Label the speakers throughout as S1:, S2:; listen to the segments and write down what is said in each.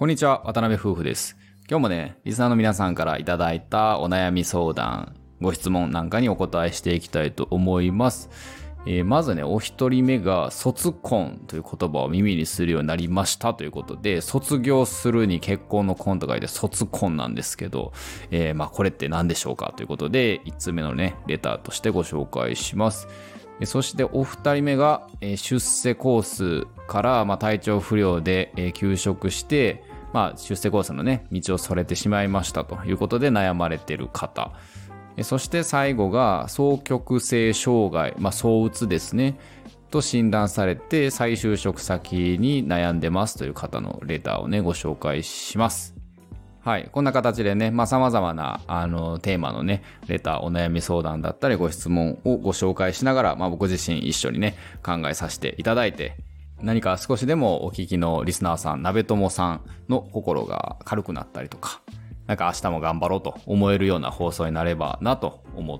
S1: こんにちは、渡辺夫婦です。今日もね、リスナーの皆さんからいただいたお悩み相談、ご質問なんかにお答えしていきたいと思います。まずね、お一人目が卒婚という言葉を耳にするようになりましたということで、卒業するに結婚の婚と書いて卒婚なんですけど、これって何でしょうかということで、1つ目のね、レターとしてご紹介します。そしてお二人目が出世コースから体調不良で休職して出世コースのね道をそれてしまいましたということで悩まれている方。そして最後が双極性障害、躁うつですねと診断されて再就職先に悩んでますという方のレターをねご紹介します。はい。こんな形でね、様々な、テーマのね、レター、お悩み相談だったり、ご質問をご紹介しながら、僕自身一緒にね、考えさせていただいて、何か少しでもお聞きのリスナーさん、鍋友さんの心が軽くなったりとか、なんか明日も頑張ろうと思えるような放送になればなと思って、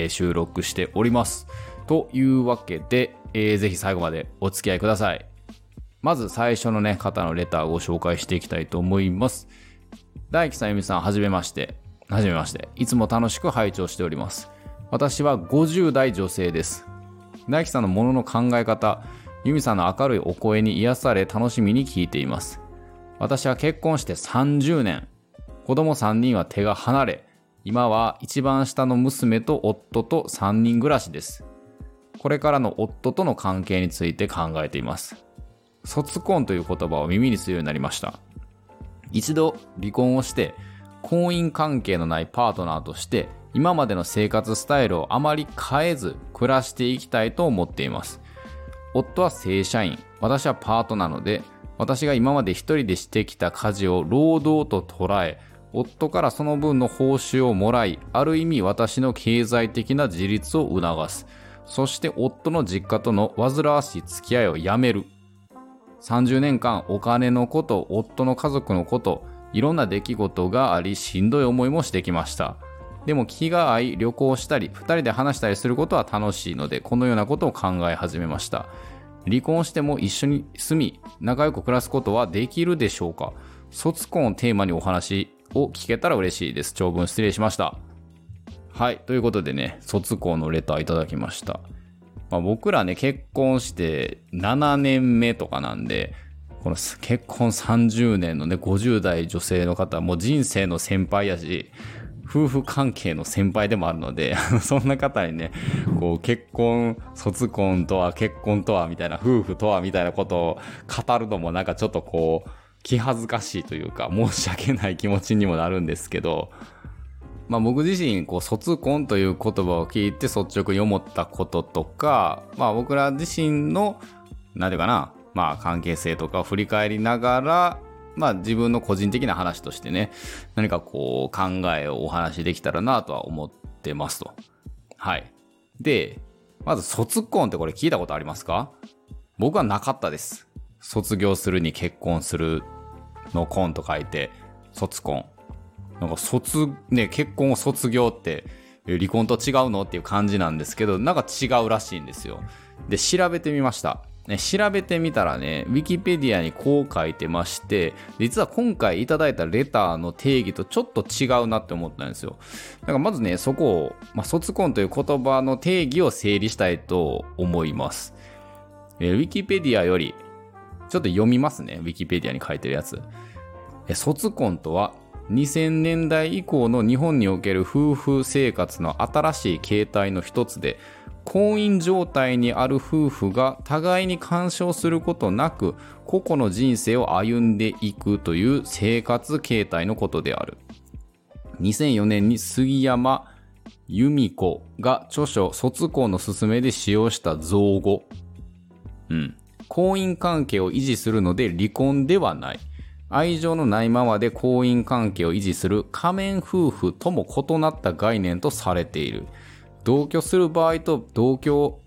S1: 収録しております。というわけで、ぜひ最後までお付き合いください。まず最初のね、方のレターをご紹介していきたいと思います。大樹さん、ゆみさん、はじめまして。いつも楽しく拝聴しております。私は50代女性です。大樹さんのものの考え方、ゆみさんの明るいお声に癒され楽しみに聞いています。私は結婚して30年。子供3人は手が離れ、今は一番下の娘と夫と3人暮らしです。これからの夫との関係について考えています。卒婚という言葉を耳にするようになりました。一度離婚をして婚姻関係のないパートナーとして今までの生活スタイルをあまり変えず暮らしていきたいと思っています。夫は正社員、私はパートなので、私が今まで一人でしてきた家事を労働と捉え、夫からその分の報酬をもらい、ある意味私の経済的な自立を促す。そして夫の実家との煩わしい付き合いをやめる。30年間お金のこと、夫の家族のこと、いろんな出来事がありしんどい思いもしてきました。でも気が合い旅行したり2人で話したりすることは楽しいのでこのようなことを考え始めました。離婚しても一緒に住み仲良く暮らすことはできるでしょうか。卒婚をテーマにお話を聞けたら嬉しいです。長文失礼しました。はい、ということでね、卒婚のレターいただきました。僕らね、結婚して7年目とかなんで、この結婚30年のね、50代女性の方はもう人生の先輩やし、夫婦関係の先輩でもあるので、そんな方にね、こう結婚、卒婚とは結婚とはみたいな、夫婦とはみたいなことを語るのもなんかちょっとこう、気恥ずかしいというか、申し訳ない気持ちにもなるんですけど、僕自身卒婚という言葉を聞いて率直に思ったこととか、僕ら自身のなんていうかな、関係性とかを振り返りながら、自分の個人的な話としてね、何かこう考えをお話しできたらなとは思ってますと。はい。で、まず卒婚ってこれ聞いたことありますか？僕はなかったです。卒業するに結婚するの婚と書いて卒婚。なんか結婚を卒業って離婚と違うのっていう感じなんですけど、なんか違うらしいんですよ。で、調べてみました。調べてみたらね、ウィキペディアにこう書いてまして、実は今回いただいたレターの定義とちょっと違うなって思ったんですよ。だからまずね、そこを、卒婚という言葉の定義を整理したいと思います。ウィキペディアより、ちょっと読みますね。ウィキペディアに書いてるやつ。卒婚とは、2000年代以降の日本における夫婦生活の新しい形態の一つで、婚姻状態にある夫婦が互いに干渉することなく個々の人生を歩んでいくという生活形態のことである。2004年に杉山由美子が著書卒婚のすすめで使用した造語。婚姻関係を維持するので離婚ではない。愛情のないままで婚姻関係を維持する仮面夫婦とも異なった概念とされている。別居する場合と同居を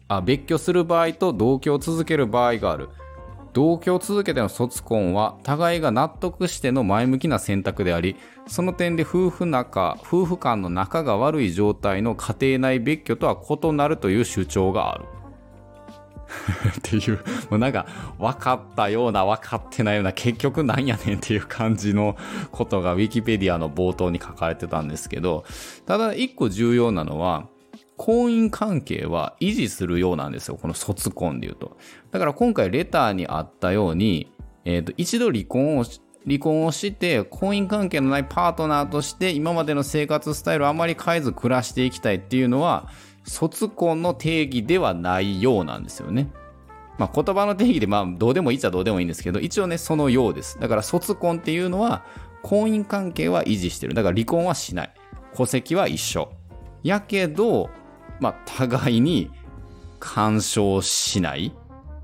S1: 続ける場合がある。同居を続けての卒婚は互いが納得しての前向きな選択であり、その点で夫婦間の仲が悪い状態の家庭内別居とは異なるという主張がある。 っていう、もうなんか分かったような分かってないような結局なんやねんっていう感じのことがウィキペディアの冒頭に書かれてたんですけど、ただ一個重要なのは婚姻関係は維持するようなんですよ、この卒婚で言うと。だから今回レターにあったように、一度離婚をして婚姻関係のないパートナーとして今までの生活スタイルをあまり変えず暮らしていきたいっていうのは卒婚の定義ではないようなんですよね。まあ言葉の定義でどうでもいいっちゃどうでもいいんですけど、一応ねそのようです。だから卒婚っていうのは婚姻関係は維持してる。だから離婚はしない。戸籍は一緒。やけど、互いに干渉しない。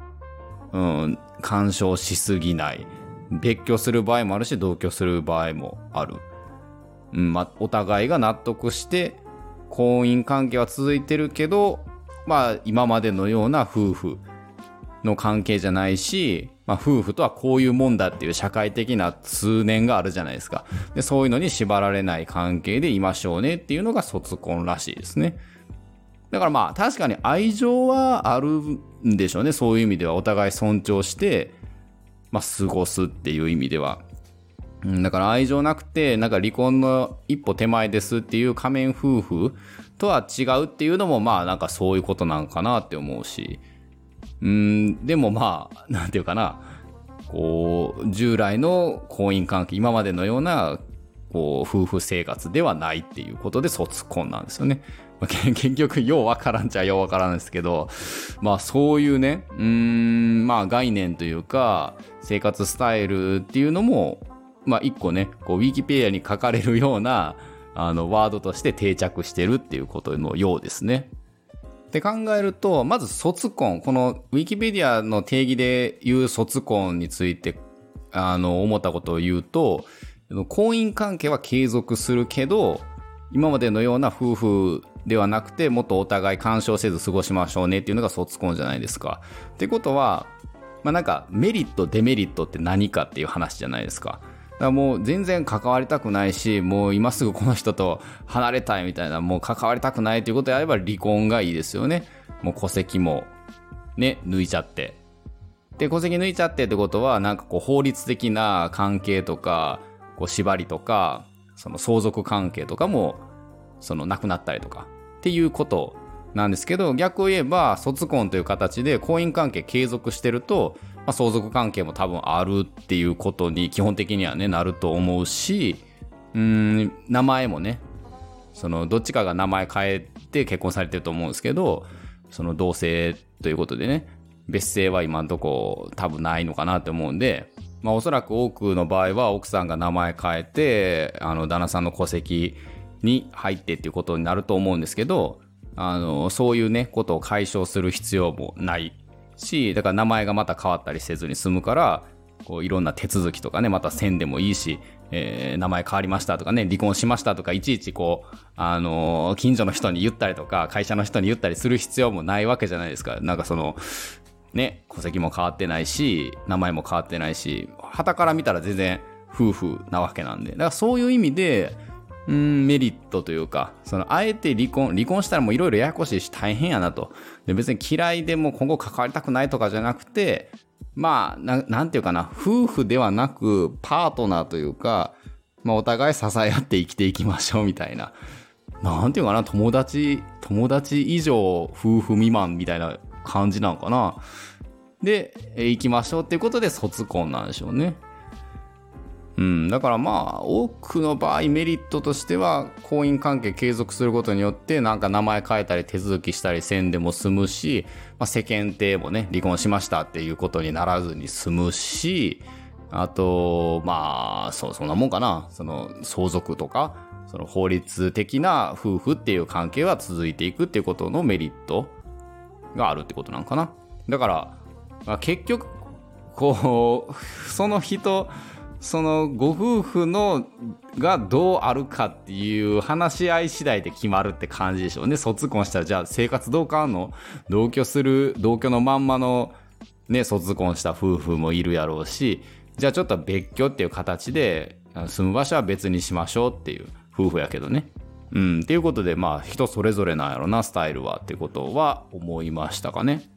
S1: 干渉しすぎない。別居する場合もあるし、同居する場合もある。お互いが納得して婚姻関係は続いてるけど、今までのような夫婦の関係じゃないし、夫婦とはこういうもんだっていう社会的な通念があるじゃないですか。で、そういうのに縛られない関係でいましょうねっていうのが卒婚らしいですね。だから確かに愛情はあるんでしょうね。そういう意味ではお互い尊重して過ごすっていう意味では。だから愛情なくてなんか離婚の一歩手前ですっていう仮面夫婦とは違うっていうのもなんかそういうことなんかなって思うし、でもなんていうかな、こう従来の婚姻関係、今までのようなこう夫婦生活ではないっていうことで卒婚なんですよね。結局ようわからんっちゃようわからんですけど、そういうね、概念というか生活スタイルっていうのも一個ね、こうウィキペディアに書かれるようなワードとして定着してるっていうことのようですね。って考えると、まず卒婚、このウィキペディアの定義で言う卒婚について思ったことを言うと、婚姻関係は継続するけど今までのような夫婦ではなくてもっとお互い干渉せず過ごしましょうねっていうのが卒婚じゃないですか。ってことはなんかメリットデメリットって何かっていう話じゃないですか。だからもう全然関わりたくないし、もう今すぐこの人と離れたいみたいな、もう関わりたくないということであれば離婚がいいですよね。もう戸籍もね抜いちゃって、で戸籍抜いちゃってってことはなんかこう法律的な関係とかこう縛りとかその相続関係とかもなくなったりとかっていうことなんですけど、逆を言えば卒婚という形で婚姻関係継続してると、相続関係も多分あるっていうことに基本的にはねなると思うし、名前もねどっちかが名前変えて結婚されてると思うんですけど、同姓ということでね別姓は今のとこ多分ないのかなって思うんで、おそらく多くの場合は奥さんが名前変えて旦那さんの戸籍に入ってっていうことになると思うんですけど、そういうねことを解消する必要もないし、だから名前がまた変わったりせずに済むから、こういろんな手続きとかねまたせんでもいいし、名前変わりましたとかね離婚しましたとかいちいちこう近所の人に言ったりとか会社の人に言ったりする必要もないわけじゃないですか。なんかね戸籍も変わってないし名前も変わってないし、傍から見たら全然夫婦なわけなんで、だからそういう意味でメリットというか、あえて離婚したらもういろいろややこしいし大変やなと。で別に嫌いでも今後関わりたくないとかじゃなくて、なんていうかな、夫婦ではなくパートナーというか、お互い支え合って生きていきましょうみたいな。なんていうかな、友達以上夫婦未満みたいな感じなのかな。で、行きましょうっていうことで卒婚なんでしょうね。だから多くの場合メリットとしては婚姻関係継続することによってなんか名前変えたり手続きしたりせんでも済むし、世間体もね離婚しましたっていうことにならずに済むし、あとそんなもんかな、相続とか法律的な夫婦っていう関係は続いていくっていうことのメリットがあるってことなんかな。だから結局こうその人ご夫婦のがどうあるかっていう話し合い次第で決まるって感じでしょうね。卒婚したらじゃあ生活どう変わんの？同居のまんまのね卒婚した夫婦もいるやろうし、じゃあちょっと別居っていう形で住む場所は別にしましょうっていう夫婦やけどね。っていうことで人それぞれなんやろなスタイルはっていうことは思いましたかね。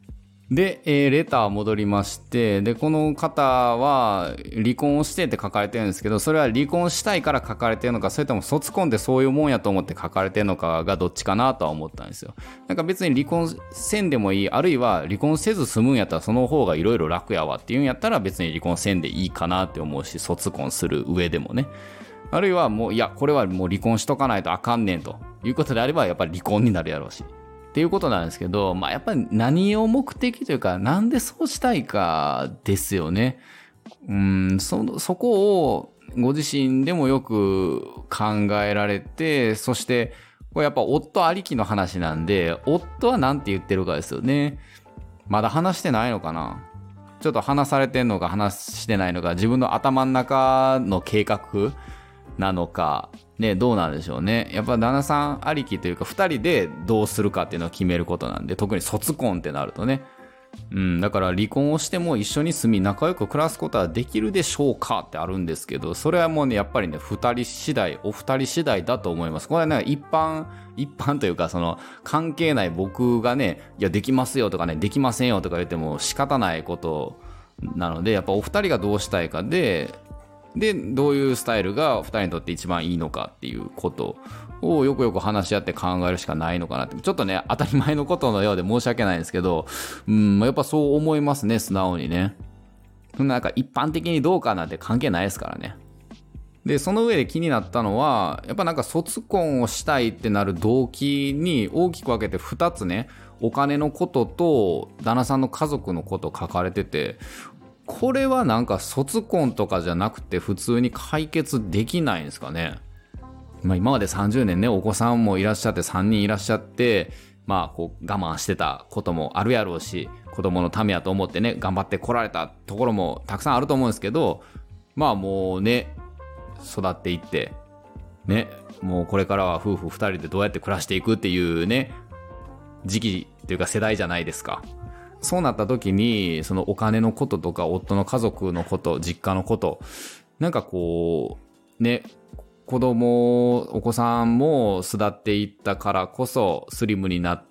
S1: で、レター戻りまして、で、この方は離婚をしてって書かれてるんですけど、それは離婚したいから書かれてるのか、それとも卒婚ってそういうもんやと思って書かれてるのかがどっちかなとは思ったんですよ。なんか別に離婚せんでもいい、あるいは離婚せず済むんやったらその方がいろいろ楽やわっていうんやったら別に離婚せんでいいかなって思うし、卒婚する上でもね。あるいはもう、いや、これはもう離婚しとかないとあかんねんということであれば、やっぱり離婚になるやろうし。っていうことなんですけど、まあやっぱり何を目的というか、なんでそうしたいかですよね。そこをご自身でもよく考えられて、そして、これやっぱ夫ありきの話なんで、夫は何て言ってるかですよね。まだ話してないのかな？ちょっと話されてんのか話してないのか、自分の頭の中の計画なのか、ね、どうなんでしょうね。やっぱ旦那さんありきというか、二人でどうするかっていうのを決めることなんで、特に卒婚ってなるとね。だから離婚をしても一緒に住み仲良く暮らすことはできるでしょうかってあるんですけど、それはもうね、やっぱりね、お二人次第だと思います。これはね、一般というか、その、関係ない僕がね、いや、できますよとかね、できませんよとか言っても仕方ないことなので、やっぱお二人がどうしたいかで、どういうスタイルが2人にとって一番いいのかっていうことをよくよく話し合って考えるしかないのかなって。ちょっとね、当たり前のことのようで申し訳ないんですけど、やっぱそう思いますね、素直にね。なんか一般的にどうかなんて関係ないですからね。で、その上で気になったのは、やっぱなんか卒婚をしたいってなる動機に大きく分けて2つね、お金のことと旦那さんの家族のこと書かれてて、これはなんか卒婚とかじゃなくて普通に解決できないんですかね。今まで30年ね、お子さんもいらっしゃって3人いらっしゃって、こう我慢してたこともあるやろうし、子供のためやと思ってね、頑張ってこられたところもたくさんあると思うんですけど、もうね、育っていって、ね、もうこれからは夫婦2人でどうやって暮らしていくっていうね、時期というか世代じゃないですか。そうなった時に、そのお金のこととか、夫の家族のこと、実家のこと、なんかこう、ね、お子さんも巣立っていったからこそ、スリムになって、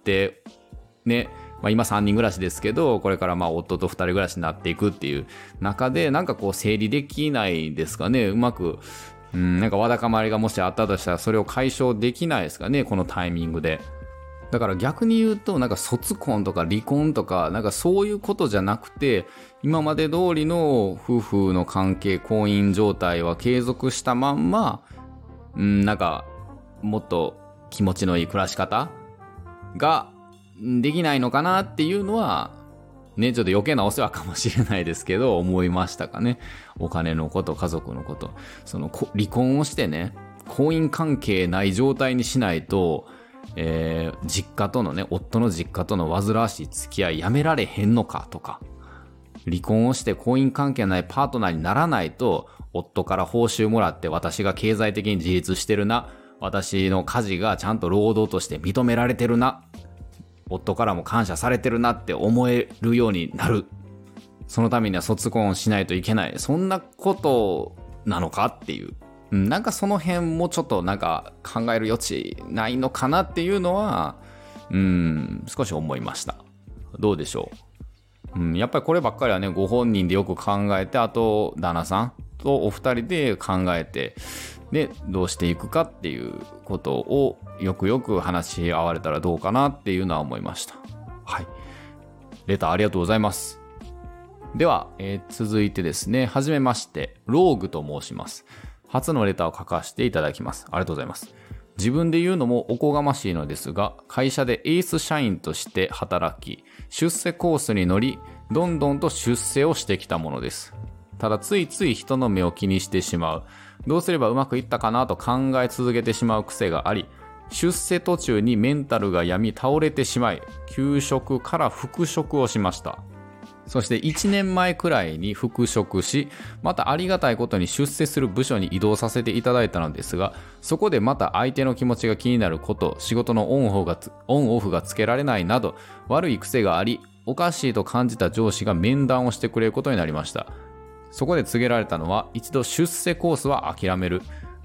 S1: ね、今3人暮らしですけど、これから夫と2人暮らしになっていくっていう中で、なんかこう整理できないですかね、うまく、なんかわだかまりがもしあったとしたら、それを解消できないですかね、このタイミングで。だから逆に言うと、なんか卒婚とか離婚とか、なんかそういうことじゃなくて、今まで通りの夫婦の関係、婚姻状態は継続したまんま、なんかもっと気持ちのいい暮らし方ができないのかなっていうのは、ね、ちょっと余計なお世話かもしれないですけど、思いましたかね。お金のこと、家族のこと。離婚をしてね、婚姻関係ない状態にしないと、実家とのね、夫の実家との煩わしい付き合いやめられへんのかとか、離婚をして婚姻関係ないパートナーにならないと、夫から報酬もらって私が経済的に自立してるな、私の家事がちゃんと労働として認められてるな、夫からも感謝されてるなって思えるようになる。そのためには卒婚をしないといけない。そんなことなのかっていう。なんかその辺もちょっとなんか考える余地ないのかなっていうのは、少し思いました。どうでしょう。やっぱりこればっかりはね、ご本人でよく考えて、あと旦那さんとお二人で考えて、で、どうしていくかっていうことをよくよく話し合われたらどうかなっていうのは思いました。はい。レターありがとうございます。では、続いてですね、はじめまして、ローグと申します。初のレターを書かせていただきます。ありがとうございます。自分で言うのもおこがましいのですが、会社でエース社員として働き、出世コースに乗り、どんどんと出世をしてきたものです。ただついつい人の目を気にしてしまう。どうすればうまくいったかなと考え続けてしまう癖があり、出世途中にメンタルが病み倒れてしまい、休職から復職をしました。そして1年前くらいに復職し、またありがたいことに出世する部署に移動させていただいたのですが、そこでまた相手の気持ちが気になること、仕事のオンオフがつけられないなど、悪い癖があり、おかしいと感じた上司が面談をしてくれることになりました。そこで告げられたのは、一度出世コースは諦める。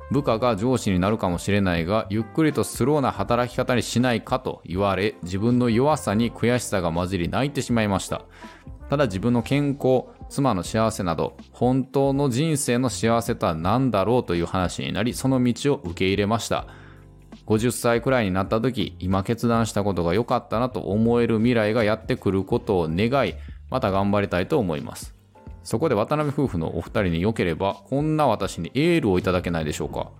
S1: 部下が上司になるかもしれないが、ゆっくりとスローな働き方にしないかと言われ、自分の弱さに悔しさが混じり泣いてしまいました。ただ自分の健康、妻の幸せなど、本当の人生の幸せとは何だろうという話になり、その道を受け入れました。50歳くらいになった時、今決断したことが良かったなと思える未来がやってくることを願い、また頑張りたいと思います。そこで渡辺夫婦のお二人に良ければ、こんな私にエールをいただけないでしょうか。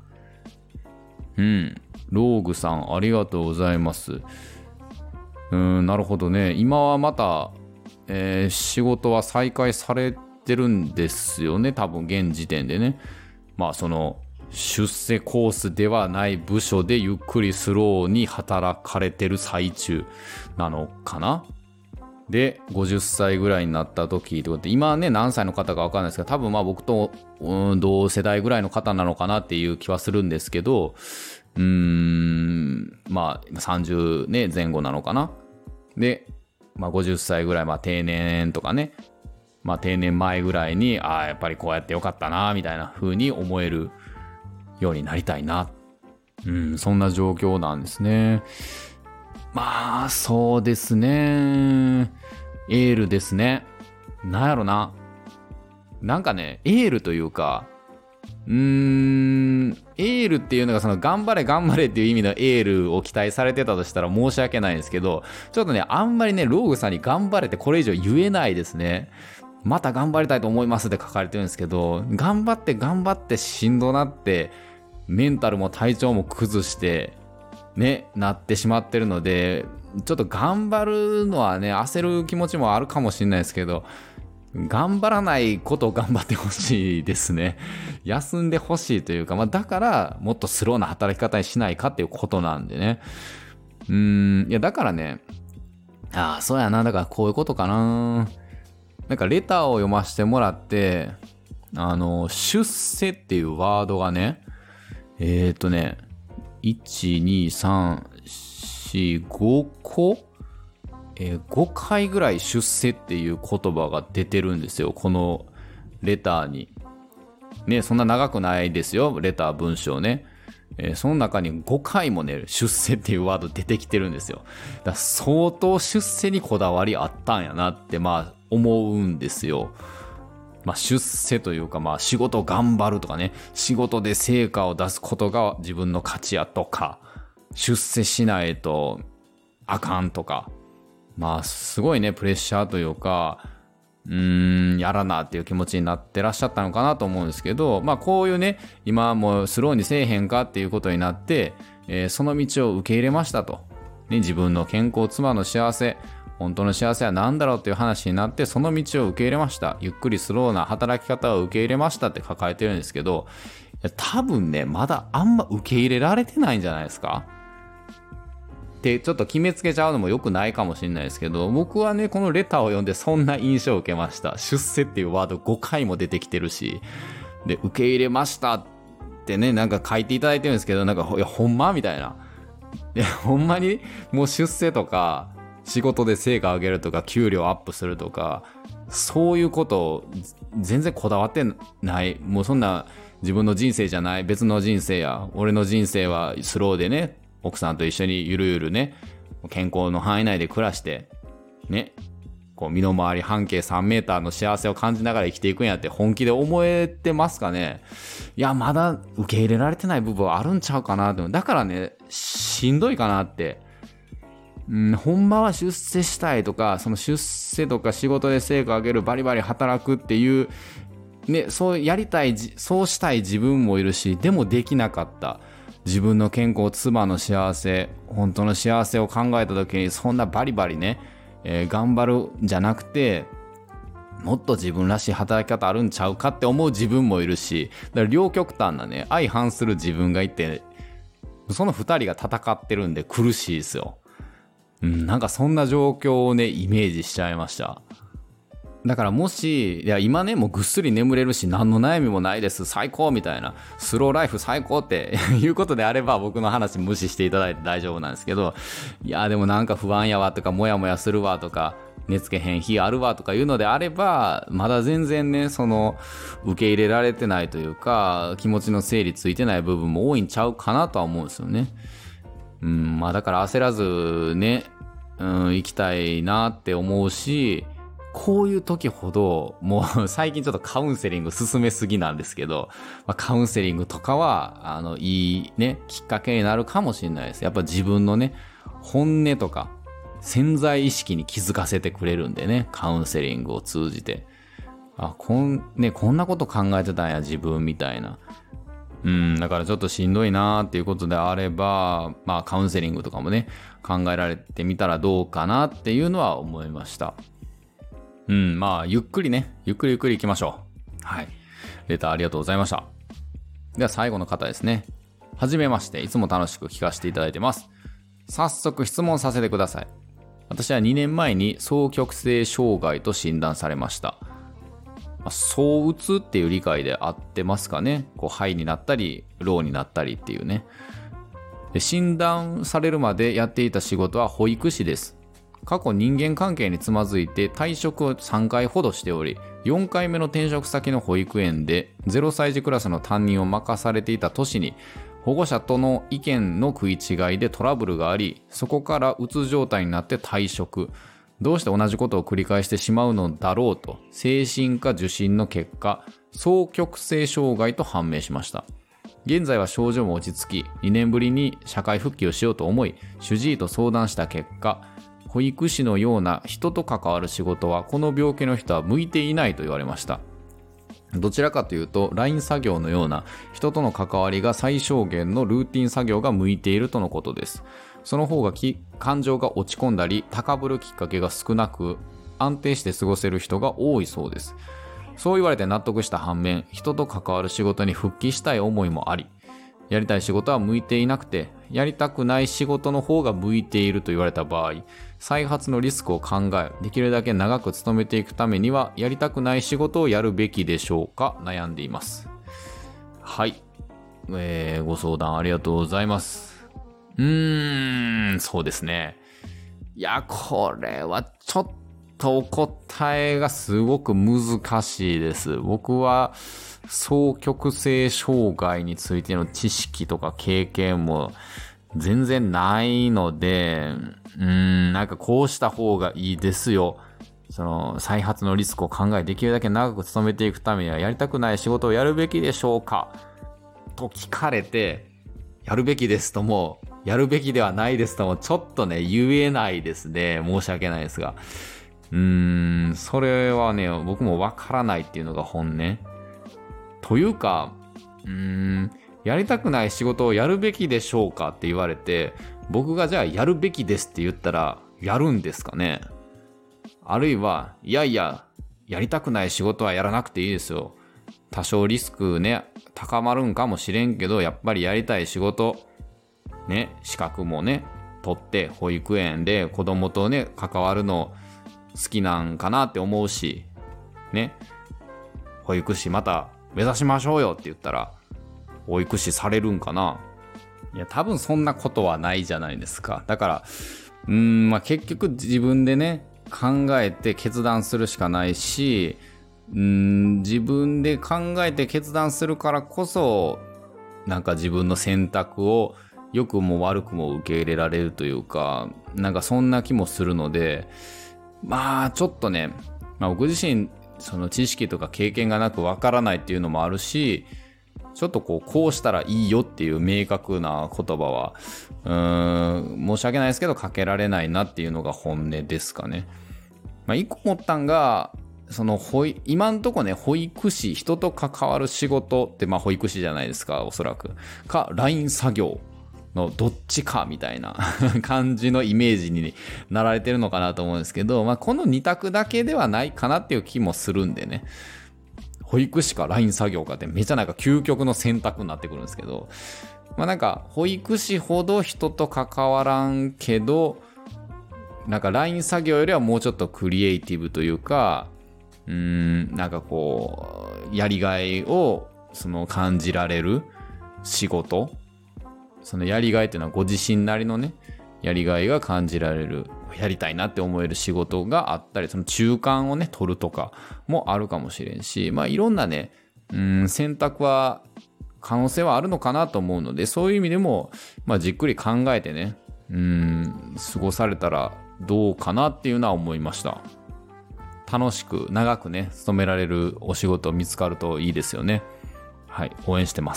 S1: ローグさん、ありがとうございます。なるほどね。今はまた、仕事は再開されてるんですよね。多分現時点でね。まあその出世コースではない部署でゆっくりスローに働かれてる最中なのかな。で50歳ぐらいになった時ってことで、今はね何歳の方か分かんないですけど、多分まあ僕と同世代ぐらいの方なのかなっていう気はするんですけど、まあ30ね前後なのかな。でまあ50歳ぐらい、まあ定年とかね、まあ定年前ぐらいにやっぱりこうやってよかったなみたいな風に思えるようになりたいな、そんな状況なんですね。まあそうですね、エールですね。なんやろな、なんかねエールというか、エールっていうのがその頑張れ頑張れっていう意味のエールを期待されてたとしたら申し訳ないんですけど、ちょっとねあんまりねローグさんに頑張れってこれ以上言えないですね。また頑張りたいと思いますって書かれてるんですけど、頑張ってしんどなってメンタルも体調も崩してねなってしまってるので、ちょっと頑張るのはね焦る気持ちもあるかもしれないですけど、頑張らないことを頑張ってほしいですね。休んでほしいというか、だからもっとスローな働き方にしないかっていうことなんでね。いやだからね、そうやな、だからこういうことかな。なんかレターを読ませてもらって、出世っていうワードがね、1、2、3、4、5個5回ぐらい出世っていう言葉が出てるんですよ、このレターにね。そんな長くないですよ、レター文章ね。その中に5回もね出世っていうワード出てきてるんですよ。だから相当出世にこだわりあったんやなって思うんですよ。出世というか仕事を頑張るとかね、仕事で成果を出すことが自分の価値やとか、出世しないとあかんとか、すごいねプレッシャーというか、やらなっていう気持ちになってらっしゃったのかなと思うんですけど、こういうね今もうスローにせえへんかっていうことになって、その道を受け入れましたと、ね、自分の健康、妻の幸せ、本当の幸せは何だろうっていう話になって、その道を受け入れました、ゆっくりスローな働き方を受け入れましたって書かれてるんですけど、多分ねまだあんま受け入れられてないんじゃないですかってちょっと決めつけちゃうのも良くないかもしれないですけど、僕はねこのレターを読んでそんな印象を受けました。出世っていうワード5回も出てきてるし、で受け入れましたってねなんか書いていただいてるんですけど、なんかいやほんまみたいな、いやほんまにもう出世とか仕事で成果上げるとか給料アップするとかそういうことを全然こだわってない。もうそんな自分の人生じゃない別の人生や、俺の人生はスローでね奥さんと一緒にゆるゆるね健康の範囲内で暮らしてね、こう身の回り半径3メーターの幸せを感じながら生きていくんやって本気で思えてますかね。いやまだ受け入れられてない部分はあるんちゃうかなって。だからねしんどいかなって。ほんまは出世したいとか、その出世とか仕事で成果を上げる、バリバリ働くっていうね、そうやりたい、そうしたい自分もいるし、でもできなかった自分の健康、妻の幸せ、本当の幸せを考えた時に、そんなバリバリね、頑張るんじゃなくて、もっと自分らしい働き方あるんちゃうかって思う自分もいるし、だから両極端なね相反する自分がいて、その2人が戦ってるんで苦しいですよ。なんかそんな状況をねイメージしちゃいました。だからもしいや今ねもうぐっすり眠れるし何の悩みもないです最高みたいな、スローライフ最高っていうことであれば僕の話無視していただいて大丈夫なんですけど、いやでもなんか不安やわとかモヤモヤするわとか寝つけへん日あるわとかいうのであれば、まだ全然ね、受け入れられてないというか、気持ちの整理ついてない部分も多いんちゃうかなとは思うんですよね。だから焦らずね、行きたいなって思うし、こういう時ほど、もう最近ちょっとカウンセリング進めすぎなんですけど、カウンセリングとかは、いいね、きっかけになるかもしれないです。やっぱ自分のね、本音とか、潜在意識に気づかせてくれるんでね、カウンセリングを通じて。こんなこと考えてたんや、自分みたいな。だからちょっとしんどいなーっていうことであれば、カウンセリングとかもね、考えられてみたらどうかなっていうのは思いました。ゆっくり行きましょう。はい。レターありがとうございました。では最後の方ですね。はじめまして、いつも楽しく聞かせていただいてます。早速質問させてください。私は2年前に双極性障害と診断されました。躁うつっていう理解で合ってますかね。ハイになったり、ローになったりっていうね。で、診断されるまでやっていた仕事は保育士です。過去人間関係につまずいて退職を3回ほどしており、4回目の転職先の保育園で0歳児クラスの担任を任されていた年に、保護者との意見の食い違いでトラブルがあり、そこからうつ状態になって退職。どうして同じことを繰り返してしまうのだろうと、精神科受診の結果、双極性障害と判明しました。現在は症状も落ち着き、2年ぶりに社会復帰をしようと思い、主治医と相談した結果、保育士のような人と関わる仕事はこの病気の人は向いていないと言われました。どちらかというと、LINE 作業のような人との関わりが最小限のルーティン作業が向いているとのことです。その方が感情が落ち込んだり、高ぶるきっかけが少なく、安定して過ごせる人が多いそうです。そう言われて納得した反面、人と関わる仕事に復帰したい思いもあり、やりたい仕事は向いていなくて、やりたくない仕事の方が向いていると言われた場合、再発のリスクを考え、できるだけ長く勤めていくためには、やりたくない仕事をやるべきでしょうか、悩んでいます。はい。ご相談ありがとうございます。そうですね。いや、これはちょっとお答えがすごく難しいです。僕は双極性障害についての知識とか経験も全然ないので、なんかこうした方がいいですよ。再発のリスクを考え、できるだけ長く勤めていくためにはやりたくない仕事をやるべきでしょうかと聞かれて、やるべきですとも、やるべきではないですとも、ちょっとね、言えないですね。申し訳ないですが。それはね、僕もわからないっていうのが本音。というか、やりたくない仕事をやるべきでしょうかって言われて、僕がじゃあやるべきですって言ったら、やるんですかね。あるいは、いや、やりたくない仕事はやらなくていいですよ。多少リスクね、高まるんかもしれんけど、やっぱりやりたい仕事、ね、資格もね、取って保育園で子供とね、関わるの好きなんかなって思うし、ね、保育士また目指しましょうよって言ったら、保育士されるんかな。いや、多分そんなことはないじゃないですか。だから、結局自分でね、考えて決断するしかないし、自分で考えて決断するからこそ、なんか自分の選択を良くも悪くも受け入れられるというか、なんかそんな気もするので、ちょっとね、僕自身その知識とか経験がなくわからないっていうのもあるし、ちょっとこうしたらいいよっていう明確な言葉は申し訳ないですけどかけられないなっていうのが本音ですかね。一個思ったんが、今んとこね、保育士、人と関わる仕事って保育士じゃないですか、おそらくか LINE 作業のどっちかみたいな感じのイメージになられてるのかなと思うんですけど、この2択だけではないかなっていう気もするんでね。保育士か LINE 作業かってめっちゃなんか究極の選択になってくるんですけど、なんか保育士ほど人と関わらんけど、なんか LINE 作業よりはもうちょっとクリエイティブというか、なんかこうやりがいを感じられる仕事、そのやりがいっていうのはご自身なりのね、 やりがいが感じられる、やりたいなって思える仕事があったり、その中間をね、取るとかもあるかもしれんし、いろんなね、選択は、可能性はあるのかなと思うので、そういう意味でも、じっくり考えてね、過ごされたらどうかなっていうのは思いました。楽しく長くね、勤められるお仕事見つかるといいですよね。はい、応援してます。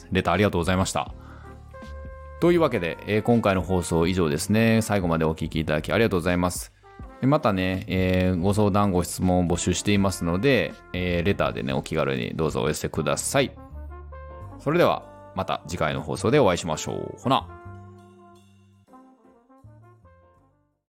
S1: レターありがとうございました。というわけで、今回の放送以上ですね。最後までお聞きいただきありがとうございます。またね、ご相談ご質問を募集していますので、レターでね、お気軽にどうぞお寄せください。それではまた次回の放送でお会いしましょう。ほな。